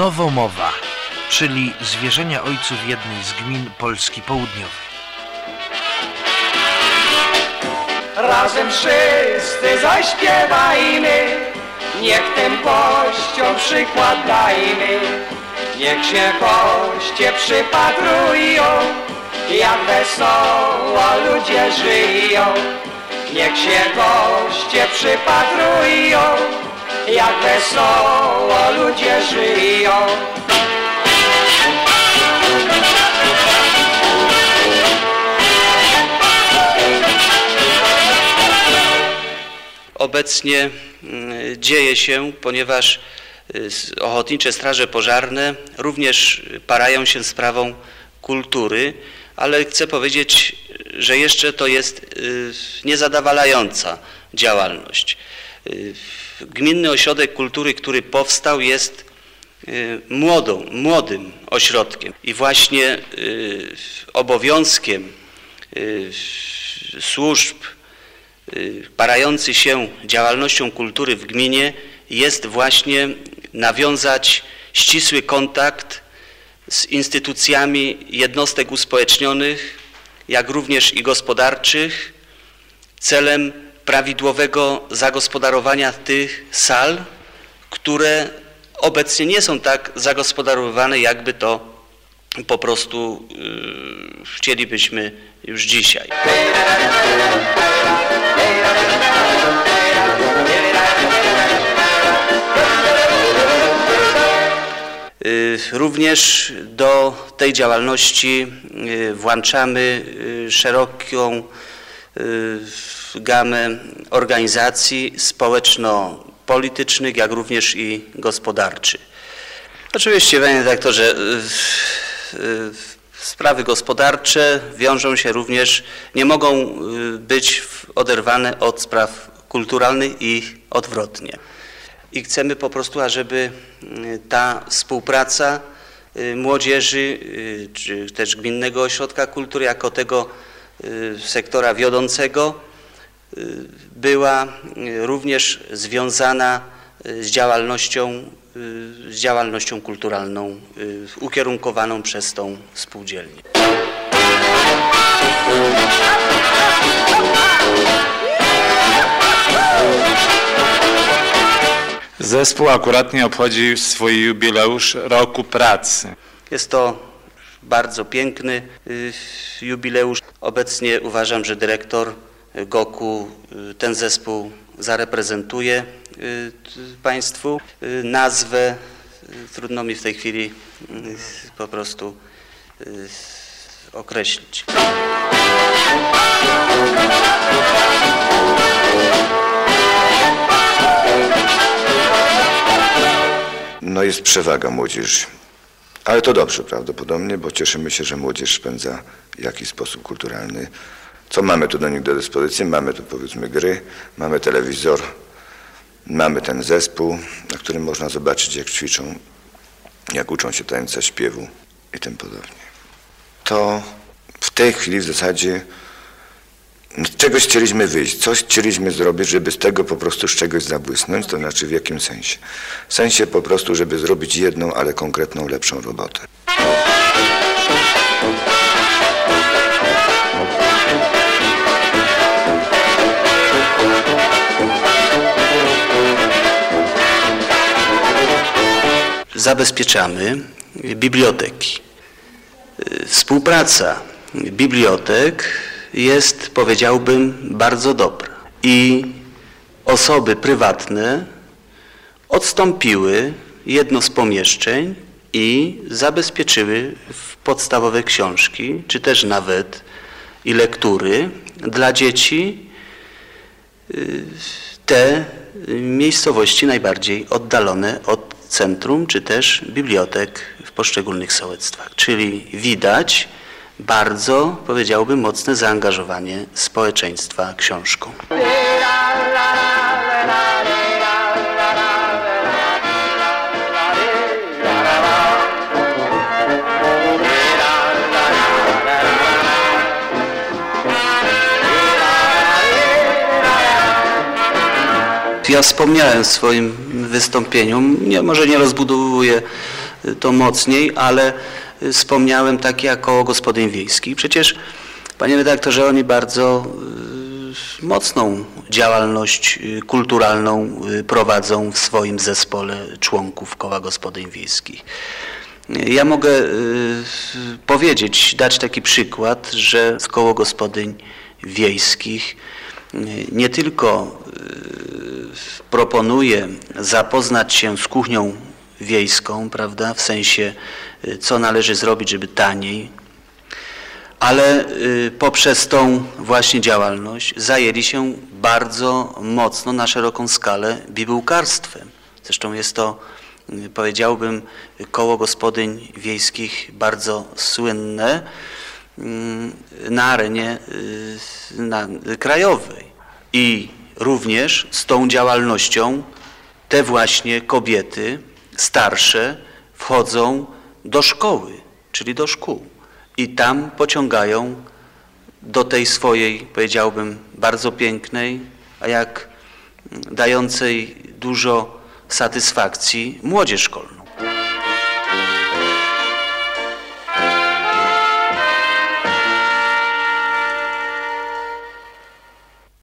Nowomowa, czyli zwierzenia ojców jednej z gmin Polski Południowej. Razem wszyscy zaśpiewajmy, niech tym kościom przykład dajmy. Niech się koście przypatrują, jak wesoło ludzie żyją. Niech się koście przypatrują, jak wesoło ludzie żyją. Obecnie dzieje się, ponieważ ochotnicze straże pożarne również parają się sprawą kultury, ale chcę powiedzieć, że jeszcze to jest niezadowalająca działalność. Gminny Ośrodek Kultury, który powstał, jest młodym ośrodkiem i właśnie obowiązkiem służb parających się działalnością kultury w gminie jest właśnie nawiązać ścisły kontakt z instytucjami jednostek uspołecznionych, jak również i gospodarczych, celem prawidłowego zagospodarowania tych sal, które obecnie nie są tak zagospodarowane, jakby to po prostu chcielibyśmy już dzisiaj. Również do tej działalności włączamy szeroką gamę organizacji społeczno-politycznych, jak również i gospodarczych. Oczywiście, panie redaktorze, sprawy gospodarcze wiążą się również, nie mogą być oderwane od spraw kulturalnych i odwrotnie. I chcemy po prostu, ażeby ta współpraca młodzieży, czy też Gminnego Ośrodka Kultury jako tego sektora wiodącego była również związana z działalnością kulturalną ukierunkowaną przez tą spółdzielnię. Zespół akuratnie obchodzi swój jubileusz roku pracy. Jest to bardzo piękny jubileusz. Obecnie uważam, że dyrektor GOK-u ten zespół zareprezentuje Państwu. Nazwę trudno mi w tej chwili po prostu określić. No jest przewaga młodzieży, ale to dobrze prawdopodobnie, bo cieszymy się, że młodzież spędza w jakiś sposób kulturalny. Co mamy tu do nich do dyspozycji? Mamy tu powiedzmy gry, mamy telewizor, mamy ten zespół, na którym można zobaczyć, jak ćwiczą, jak uczą się tańca, śpiewu i tym podobnie. To w tej chwili w zasadzie z czegoś chcieliśmy wyjść, coś chcieliśmy zrobić, żeby z tego po prostu z czegoś zabłysnąć, to znaczy w jakim sensie? W sensie po prostu, żeby zrobić jedną, ale konkretną, lepszą robotę. Zabezpieczamy biblioteki. Współpraca bibliotek jest, powiedziałbym, bardzo dobra i osoby prywatne odstąpiły jedno z pomieszczeń i zabezpieczyły podstawowe książki, czy też nawet i lektury dla dzieci te miejscowości najbardziej oddalone od centrum, czy też bibliotek w poszczególnych sołectwach. Czyli widać bardzo, powiedziałbym, mocne zaangażowanie społeczeństwa książką. Ja wspomniałem w swoim wystąpieniu, może nie rozbudowuję to mocniej, ale wspomniałem takie jak Koło Gospodyń Wiejskich. Przecież, panie redaktorze, oni bardzo mocną działalność kulturalną prowadzą w swoim zespole członków Koła Gospodyń Wiejskich. Ja mogę powiedzieć, dać taki przykład, że Koło Gospodyń Wiejskich nie tylko proponuje zapoznać się z kuchnią wiejską, prawda, w sensie co należy zrobić, żeby taniej, ale poprzez tą właśnie działalność zajęli się bardzo mocno, na szeroką skalę bibułkarstwem. Zresztą jest to, powiedziałbym, Koło Gospodyń Wiejskich bardzo słynne na arenie krajowej. I również z tą działalnością te właśnie kobiety starsze wchodzą do szkoły, czyli do szkół. I tam pociągają do tej swojej, powiedziałbym, bardzo pięknej, a jak dającej dużo satysfakcji młodzież szkolną.